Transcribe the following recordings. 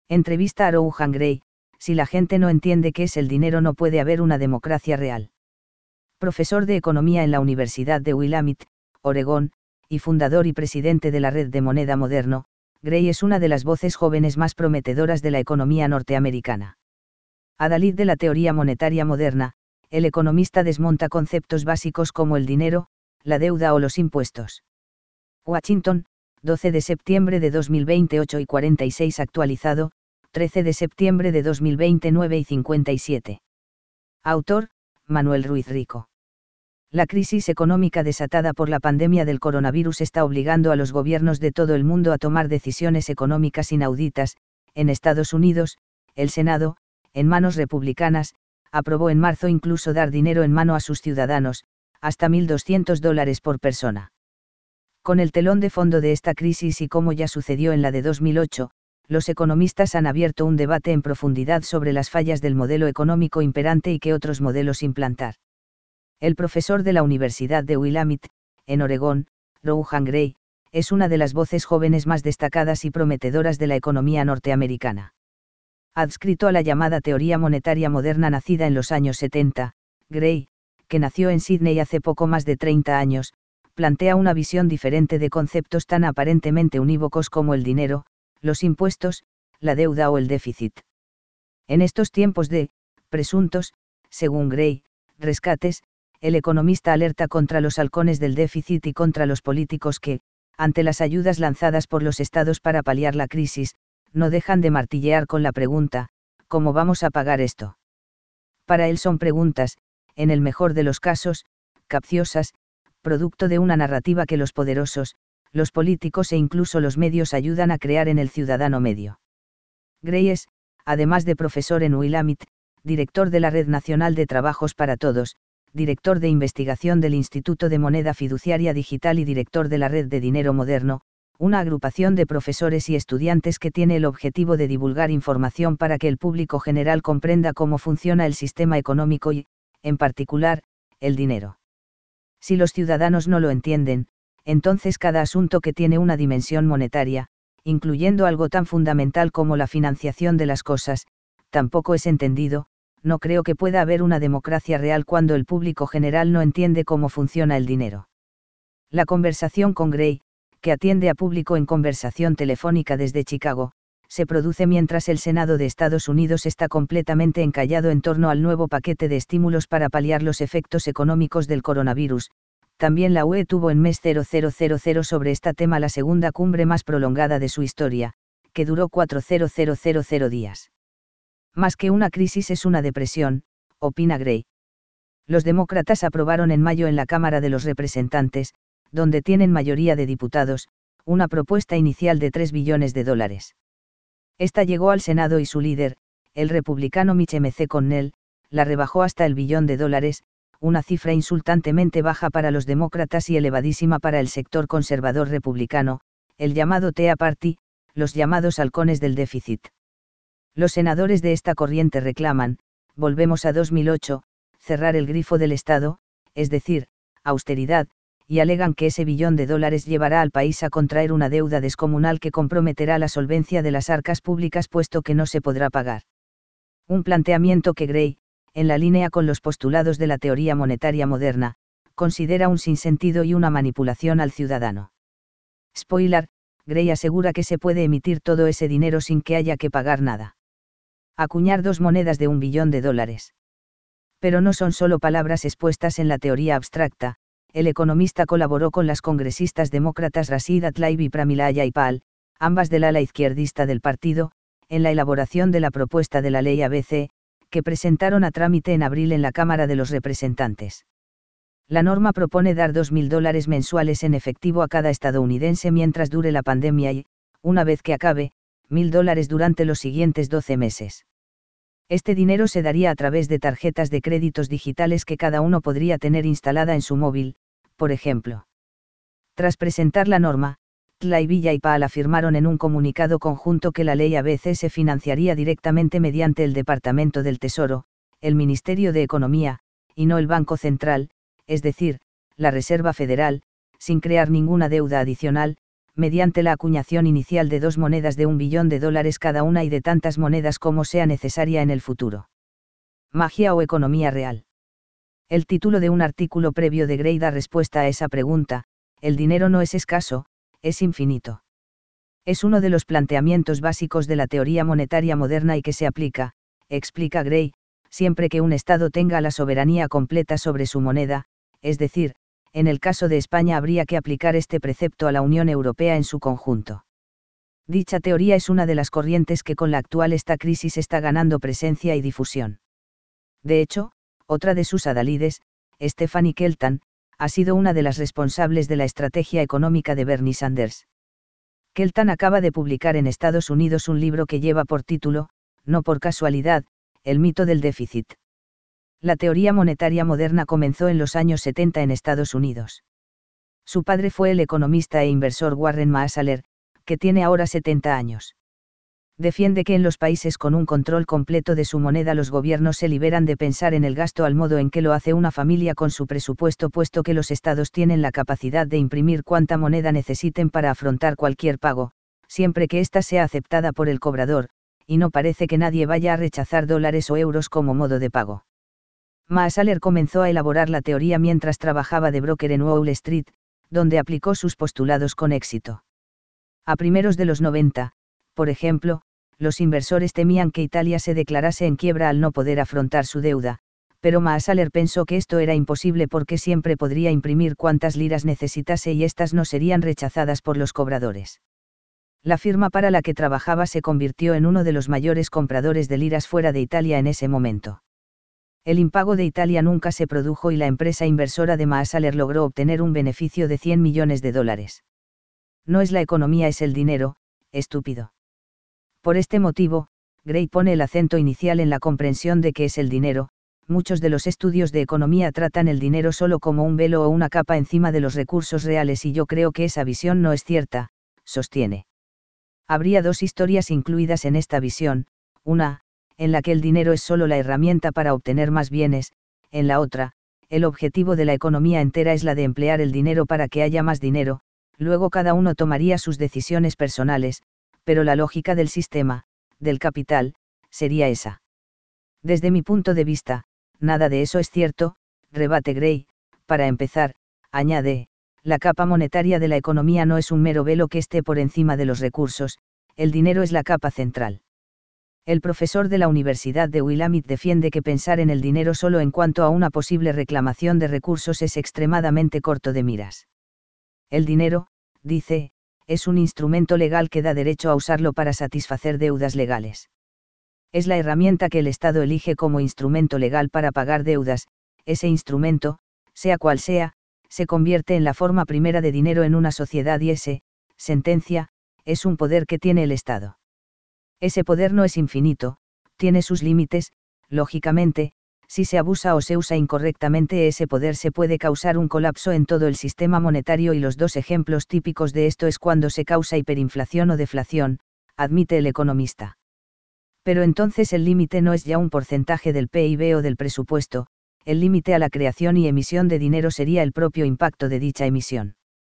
Entrevista a Rohan Gray: si la gente no entiende qué es el dinero, no puede haber una democracia real. Profesor de Economía en la Universidad de Willamette, Oregón, y fundador y presidente de la Red de Moneda Moderno, Gray es una de las voces jóvenes más prometedoras de la economía norteamericana. Adalid de la teoría monetaria moderna, el economista desmonta conceptos básicos como el dinero, la deuda o los impuestos. Washington, 12 de septiembre de 2028 y 46 actualizado, 13 de septiembre de 2029 y 57. Autor, Manuel Ruiz Rico. La crisis económica desatada por la pandemia del coronavirus está obligando a los gobiernos de todo el mundo a tomar decisiones económicas inauditas. En Estados Unidos, el Senado, en manos republicanas, aprobó en marzo incluso dar dinero en mano a sus ciudadanos, hasta $1.200 por persona. Con el telón de fondo de esta crisis y como ya sucedió en la de 2008, los economistas han abierto un debate en profundidad sobre las fallas del modelo económico imperante y qué otros modelos implantar. El profesor de la Universidad de Willamette, en Oregón, Rohan Gray, es una de las voces jóvenes más destacadas y prometedoras de la economía norteamericana. Adscrito a la llamada teoría monetaria moderna nacida en los años 70, Gray, que nació en Sídney hace poco más de 30 años, plantea una visión diferente de conceptos tan aparentemente unívocos como el dinero, los impuestos, la deuda o el déficit. En estos tiempos de presuntos, según Gray, rescates, el economista alerta contra los halcones del déficit y contra los políticos que, ante las ayudas lanzadas por los estados para paliar la crisis, no dejan de martillear con la pregunta: ¿cómo vamos a pagar esto? Para él son preguntas, en el mejor de los casos, capciosas, producto de una narrativa que los poderosos, los políticos e incluso los medios ayudan a crear en el ciudadano medio. Gray es, además de profesor en Willamette, director de la Red Nacional de Trabajos para Todos, director de investigación del Instituto de Moneda Fiduciaria Digital y director de la Red de Dinero Moderno, una agrupación de profesores y estudiantes que tiene el objetivo de divulgar información para que el público general comprenda cómo funciona el sistema económico y, en particular, el dinero. Si los ciudadanos no lo entienden, entonces cada asunto que tiene una dimensión monetaria, incluyendo algo tan fundamental como la financiación de las cosas, tampoco es entendido. No creo que pueda haber una democracia real cuando el público general no entiende cómo funciona el dinero. La conversación con Gray, que atiende a público en conversación telefónica desde Chicago, se produce mientras el Senado de Estados Unidos está completamente encallado en torno al nuevo paquete de estímulos para paliar los efectos económicos del coronavirus. También la UE tuvo en mes 0000 sobre este tema la segunda cumbre más prolongada de su historia, que duró 4,000 días. Más que una crisis es una depresión, opina Gray. Los demócratas aprobaron en mayo en la Cámara de los Representantes, donde tienen mayoría de diputados, una propuesta inicial de $3 billones. Esta llegó al Senado y su líder, el republicano Mitch McConnell, la rebajó hasta el $1 billón, una cifra insultantemente baja para los demócratas y elevadísima para el sector conservador republicano, el llamado Tea Party, los llamados halcones del déficit. Los senadores de esta corriente reclaman, volvemos a 2008, cerrar el grifo del Estado, es decir, austeridad, y alegan que ese $1 billón llevará al país a contraer una deuda descomunal que comprometerá la solvencia de las arcas públicas puesto que no se podrá pagar. Un planteamiento que Gray, en la línea con los postulados de la teoría monetaria moderna, considera un sinsentido y una manipulación al ciudadano. Spoiler, Gray asegura que se puede emitir todo ese dinero sin que haya que pagar nada. Acuñar 2 monedas de $1 billón. Pero no son solo palabras expuestas en la teoría abstracta. El economista colaboró con las congresistas demócratas Rashida Tlaib y Pramila Jayapal, ambas del ala izquierdista del partido, en la elaboración de la propuesta de la ley ABC, que presentaron a trámite en abril en la Cámara de los Representantes. La norma propone dar $2.000 mensuales en efectivo a cada estadounidense mientras dure la pandemia y, una vez que acabe, $1.000 durante los siguientes 12 meses. Este dinero se daría a través de tarjetas de créditos digitales que cada uno podría tener instalada en su móvil, por ejemplo. Tras presentar la norma, Tlaib y Jayapal afirmaron en un comunicado conjunto que la ley ABC se financiaría directamente mediante el Departamento del Tesoro, el Ministerio de Economía, y no el Banco Central, es decir, la Reserva Federal, sin crear ninguna deuda adicional, mediante la acuñación inicial de 2 monedas de $1 billón cada una y de tantas monedas como sea necesaria en el futuro. ¿Magia o economía real? El título de un artículo previo de Gray da respuesta a esa pregunta: el dinero no es escaso, es infinito. Es uno de los planteamientos básicos de la teoría monetaria moderna y que se aplica, explica Gray, siempre que un Estado tenga la soberanía completa sobre su moneda, es decir, en el caso de España habría que aplicar este precepto a la Unión Europea en su conjunto. Dicha teoría es una de las corrientes que con la actual esta crisis está ganando presencia y difusión. De hecho, otra de sus adalides, Stephanie Kelton, ha sido una de las responsables de la estrategia económica de Bernie Sanders. Kelton acaba de publicar en Estados Unidos un libro que lleva por título, no por casualidad, El mito del déficit. La teoría monetaria moderna comenzó en los años 70 en Estados Unidos. Su padre fue el economista e inversor Warren Maasaler, que tiene ahora 70 años. Defiende que en los países con un control completo de su moneda los gobiernos se liberan de pensar en el gasto al modo en que lo hace una familia con su presupuesto, puesto que los estados tienen la capacidad de imprimir cuanta moneda necesiten para afrontar cualquier pago, siempre que ésta sea aceptada por el cobrador, y no parece que nadie vaya a rechazar dólares o euros como modo de pago. Maasaler comenzó a elaborar la teoría mientras trabajaba de broker en Wall Street, donde aplicó sus postulados con éxito. A primeros de los 90, por ejemplo, los inversores temían que Italia se declarase en quiebra al no poder afrontar su deuda, pero Maasaler pensó que esto era imposible porque siempre podría imprimir cuantas liras necesitase y éstas no serían rechazadas por los cobradores. La firma para la que trabajaba se convirtió en uno de los mayores compradores de liras fuera de Italia en ese momento. El impago de Italia nunca se produjo y la empresa inversora de Maasaler logró obtener un beneficio de $100 millones. No es la economía, es el dinero, estúpido. Por este motivo, Gray pone el acento inicial en la comprensión de qué es el dinero. Muchos de los estudios de economía tratan el dinero solo como un velo o una capa encima de los recursos reales y yo creo que esa visión no es cierta, sostiene. Habría 2 historias incluidas en esta visión: una, en la que el dinero es solo la herramienta para obtener más bienes; en la otra, el objetivo de la economía entera es la de emplear el dinero para que haya más dinero, luego cada uno tomaría sus decisiones personales, pero la lógica del sistema, del capital, sería esa. Desde mi punto de vista, nada de eso es cierto, rebate Gray. Para empezar, añade, la capa monetaria de la economía no es un mero velo que esté por encima de los recursos, el dinero es la capa central. El profesor de la Universidad de Willamette defiende que pensar en el dinero solo en cuanto a una posible reclamación de recursos es extremadamente corto de miras. El dinero, dice, es un instrumento legal que da derecho a usarlo para satisfacer deudas legales. Es la herramienta que el Estado elige como instrumento legal para pagar deudas. Ese instrumento, sea cual sea, se convierte en la forma primera de dinero en una sociedad y ese, sentencia, es un poder que tiene el Estado. Ese poder no es infinito, tiene sus límites, lógicamente. Si se abusa o se usa incorrectamente ese poder se puede causar un colapso en todo el sistema monetario y los 2 ejemplos típicos de esto es cuando se causa hiperinflación o deflación, admite el economista. Pero entonces el límite no es ya un porcentaje del PIB o del presupuesto, el límite a la creación y emisión de dinero sería el propio impacto de dicha emisión.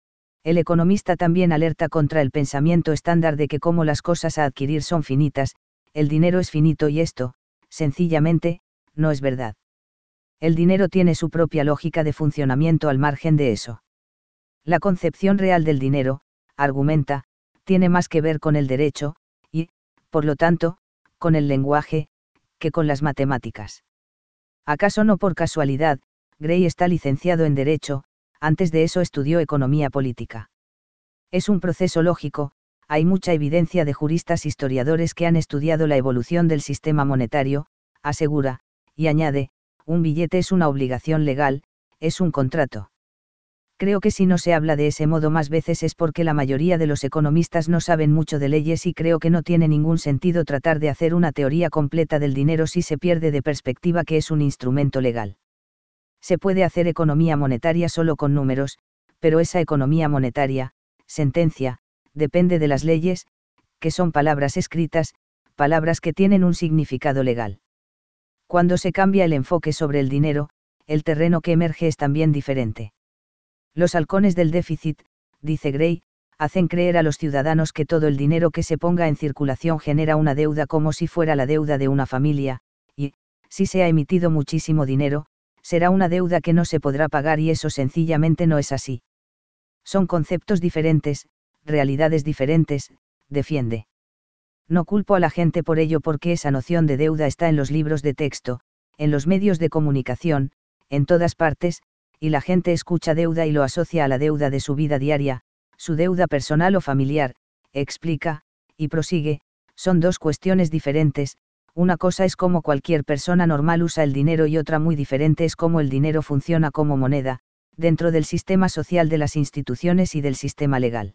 El economista también alerta contra el pensamiento estándar de que como las cosas a adquirir son finitas, el dinero es finito y esto, sencillamente, no es verdad. El dinero tiene su propia lógica de funcionamiento al margen de eso. La concepción real del dinero, argumenta, tiene más que ver con el derecho, y, por lo tanto, con el lenguaje, que con las matemáticas. ¿Acaso no por casualidad, Gray está licenciado en Derecho, antes de eso estudió Economía Política? Es un proceso lógico, hay mucha evidencia de juristas historiadores que han estudiado la evolución del sistema monetario, asegura, y añade, un billete es una obligación legal, es un contrato. Creo que si no se habla de ese modo más veces es porque la mayoría de los economistas no saben mucho de leyes y creo que no tiene ningún sentido tratar de hacer una teoría completa del dinero si se pierde de perspectiva que es un instrumento legal. Se puede hacer economía monetaria solo con números, pero esa economía monetaria, sentencia, depende de las leyes, que son palabras escritas, palabras que tienen un significado legal. Cuando se cambia el enfoque sobre el dinero, el terreno que emerge es también diferente. Los halcones del déficit, dice Gray, hacen creer a los ciudadanos que todo el dinero que se ponga en circulación genera una deuda como si fuera la deuda de una familia, y, si se ha emitido muchísimo dinero, será una deuda que no se podrá pagar y eso sencillamente no es así. Son conceptos diferentes, realidades diferentes, defiende. No culpo a la gente por ello porque esa noción de deuda está en los libros de texto, en los medios de comunicación, en todas partes, y la gente escucha deuda y lo asocia a la deuda de su vida diaria, su deuda personal o familiar, explica, y prosigue, son dos cuestiones diferentes, una cosa es cómo cualquier persona normal usa el dinero y otra muy diferente es cómo el dinero funciona como moneda, dentro del sistema social de las instituciones y del sistema legal.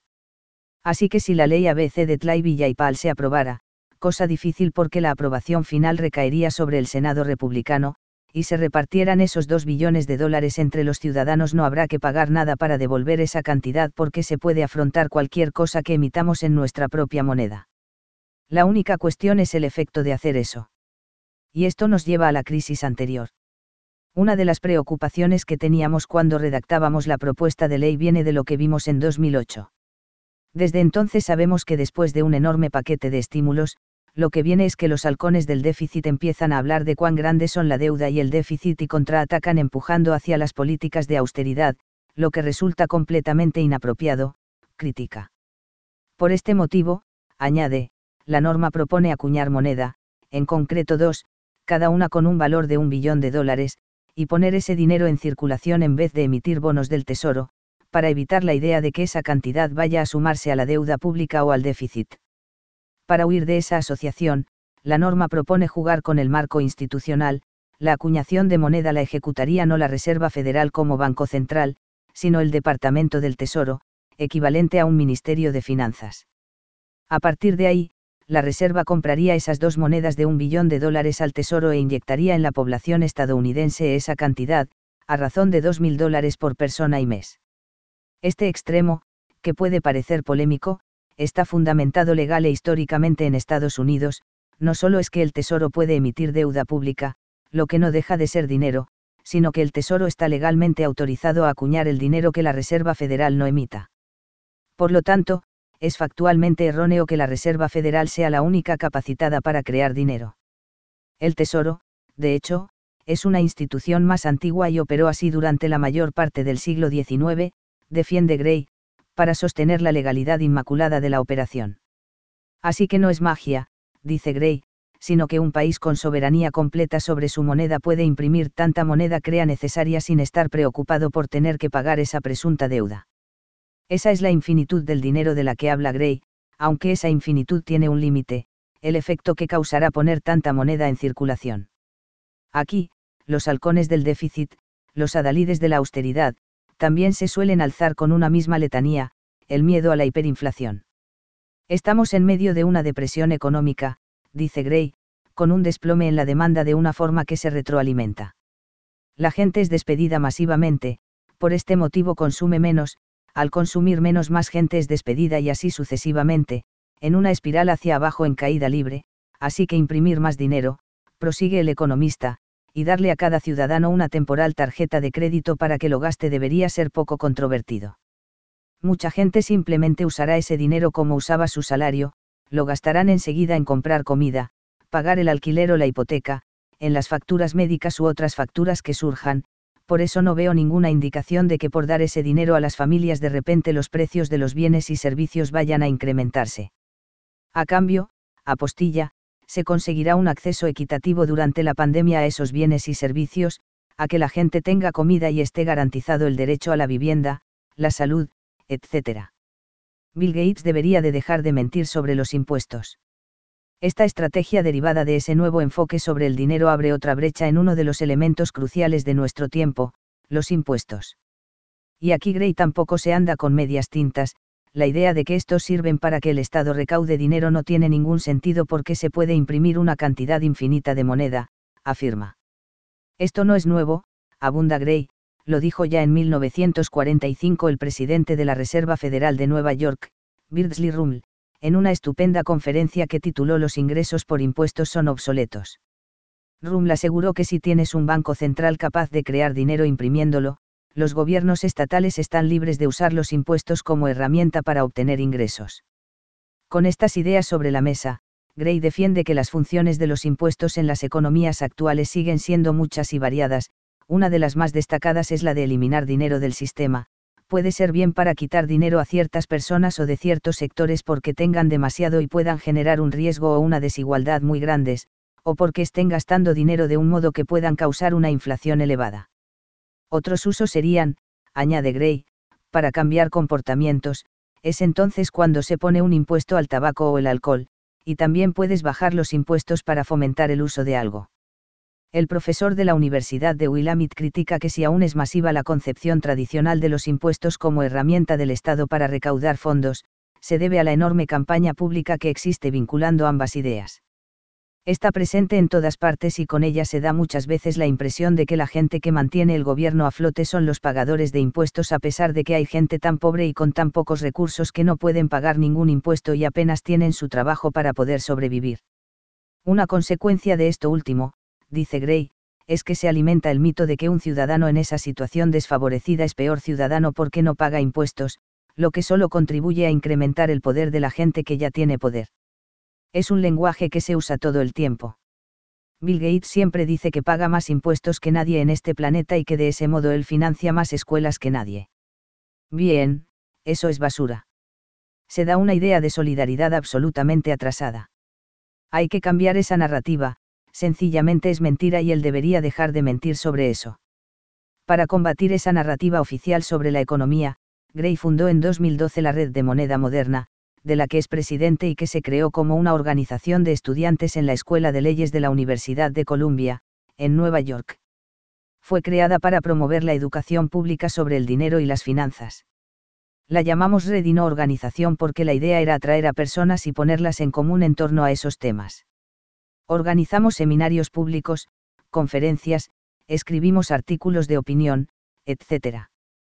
Así que si la ley ABC de Tlaibilla-Ipal se aprobara, cosa difícil porque la aprobación final recaería sobre el Senado republicano, y se repartieran esos $2 billones entre los ciudadanos, no habrá que pagar nada para devolver esa cantidad porque se puede afrontar cualquier cosa que emitamos en nuestra propia moneda. La única cuestión es el efecto de hacer eso. Y esto nos lleva a la crisis anterior. Una de las preocupaciones que teníamos cuando redactábamos la propuesta de ley viene de lo que vimos en 2008. Desde entonces sabemos que después de un enorme paquete de estímulos, lo que viene es que los halcones del déficit empiezan a hablar de cuán grandes son la deuda y el déficit y contraatacan empujando hacia las políticas de austeridad, lo que resulta completamente inapropiado, critica. Por este motivo, añade, la norma propone acuñar moneda, en concreto dos, cada una con un valor de $1 billón, y poner ese dinero en circulación en vez de emitir bonos del Tesoro, para evitar la idea de que esa cantidad vaya a sumarse a la deuda pública o al déficit. Para huir de esa asociación, la norma propone jugar con el marco institucional, la acuñación de moneda la ejecutaría no la Reserva Federal como Banco Central, sino el Departamento del Tesoro, equivalente a un Ministerio de Finanzas. A partir de ahí, la Reserva compraría esas dos monedas de $1 billón al Tesoro e inyectaría en la población estadounidense esa cantidad, a razón de $2.000 por persona y mes. Este extremo, que puede parecer polémico, está fundamentado legal e históricamente en Estados Unidos. No solo es que el Tesoro puede emitir deuda pública, lo que no deja de ser dinero, sino que el Tesoro está legalmente autorizado a acuñar el dinero que la Reserva Federal no emita. Por lo tanto, es factualmente erróneo que la Reserva Federal sea la única capacitada para crear dinero. El Tesoro, de hecho, es una institución más antigua y operó así durante la mayor parte del siglo XIX, defiende Gray, para sostener la legalidad inmaculada de la operación. Así que no es magia, dice Gray, sino que un país con soberanía completa sobre su moneda puede imprimir tanta moneda crea necesaria sin estar preocupado por tener que pagar esa presunta deuda. Esa es la infinitud del dinero de la que habla Gray, aunque esa infinitud tiene un límite, el efecto que causará poner tanta moneda en circulación. Aquí, los halcones del déficit, los adalides de la austeridad, también se suelen alzar con una misma letanía, el miedo a la hiperinflación. Estamos en medio de una depresión económica, dice Gray, con un desplome en la demanda de una forma que se retroalimenta. La gente es despedida masivamente, por este motivo consume menos, al consumir menos más gente es despedida y así sucesivamente, en una espiral hacia abajo en caída libre, así que imprimir más dinero, prosigue el economista, y darle a cada ciudadano una temporal tarjeta de crédito para que lo gaste debería ser poco controvertido. Mucha gente simplemente usará ese dinero como usaba su salario, lo gastarán enseguida en comprar comida, pagar el alquiler o la hipoteca, en las facturas médicas u otras facturas que surjan. Por eso no veo ninguna indicación de que por dar ese dinero a las familias de repente los precios de los bienes y servicios vayan a incrementarse. A cambio, apostilla, se conseguirá un acceso equitativo durante la pandemia a esos bienes y servicios, a que la gente tenga comida y esté garantizado el derecho a la vivienda, la salud, etc. Bill Gates debería de dejar de mentir sobre los impuestos. Esta estrategia derivada de ese nuevo enfoque sobre el dinero abre otra brecha en uno de los elementos cruciales de nuestro tiempo, los impuestos. Y aquí Gray tampoco se anda con medias tintas, la idea de que estos sirven para que el Estado recaude dinero no tiene ningún sentido porque se puede imprimir una cantidad infinita de moneda, afirma. Esto no es nuevo, abunda Gray, lo dijo ya en 1945 el presidente de la Reserva Federal de Nueva York, Beardsley Ruml, en una estupenda conferencia que tituló Los ingresos por impuestos son obsoletos. Ruml aseguró que si tienes un banco central capaz de crear dinero imprimiéndolo, los gobiernos estatales están libres de usar los impuestos como herramienta para obtener ingresos. Con estas ideas sobre la mesa, Gray defiende que las funciones de los impuestos en las economías actuales siguen siendo muchas y variadas. Una de las más destacadas es la de eliminar dinero del sistema. Puede ser bien para quitar dinero a ciertas personas o de ciertos sectores porque tengan demasiado y puedan generar un riesgo o una desigualdad muy grandes, o porque estén gastando dinero de un modo que puedan causar una inflación elevada. Otros usos serían, añade Gray, para cambiar comportamientos, es entonces cuando se pone un impuesto al tabaco o el alcohol, y también puedes bajar los impuestos para fomentar el uso de algo. El profesor de la Universidad de Willamette critica que si aún es masiva la concepción tradicional de los impuestos como herramienta del Estado para recaudar fondos, se debe a la enorme campaña pública que existe vinculando ambas ideas. Está presente en todas partes y con ella se da muchas veces la impresión de que la gente que mantiene el gobierno a flote son los pagadores de impuestos a pesar de que hay gente tan pobre y con tan pocos recursos que no pueden pagar ningún impuesto y apenas tienen su trabajo para poder sobrevivir. Una consecuencia de esto último, dice Gray, es que se alimenta el mito de que un ciudadano en esa situación desfavorecida es peor ciudadano porque no paga impuestos, lo que solo contribuye a incrementar el poder de la gente que ya tiene poder. Es un lenguaje que se usa todo el tiempo. Bill Gates siempre dice que paga más impuestos que nadie en este planeta y que de ese modo él financia más escuelas que nadie. Bien, eso es basura. Se da una idea de solidaridad absolutamente atrasada. Hay que cambiar esa narrativa, sencillamente es mentira y él debería dejar de mentir sobre eso. Para combatir esa narrativa oficial sobre la economía, Gray fundó en 2012 la Red de Moneda Moderna, de la que es presidente y que se creó como una organización de estudiantes en la Escuela de Leyes de la Universidad de Columbia, en Nueva York. Fue creada para promover la educación pública sobre el dinero y las finanzas. La llamamos red y no organización porque la idea era atraer a personas y ponerlas en común en torno a esos temas. Organizamos seminarios públicos, conferencias, escribimos artículos de opinión, etc.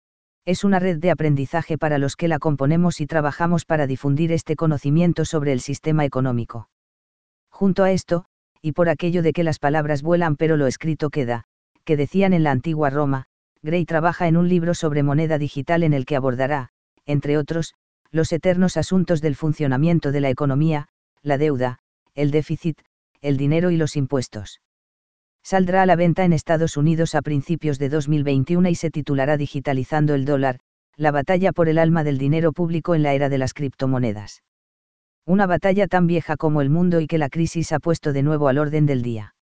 Es una red de aprendizaje para los que la componemos y trabajamos para difundir este conocimiento sobre el sistema económico. Junto a esto, y por aquello de que las palabras vuelan pero lo escrito queda, que decían en la antigua Roma, Gray trabaja en un libro sobre moneda digital en el que abordará, entre otros, los eternos asuntos del funcionamiento de la economía, la deuda, el déficit, el dinero y los impuestos. Saldrá a la venta en Estados Unidos a principios de 2021 y se titulará Digitalizando el dólar, la batalla por el alma del dinero público en la era de las criptomonedas. Una batalla tan vieja como el mundo y que la crisis ha puesto de nuevo al orden del día.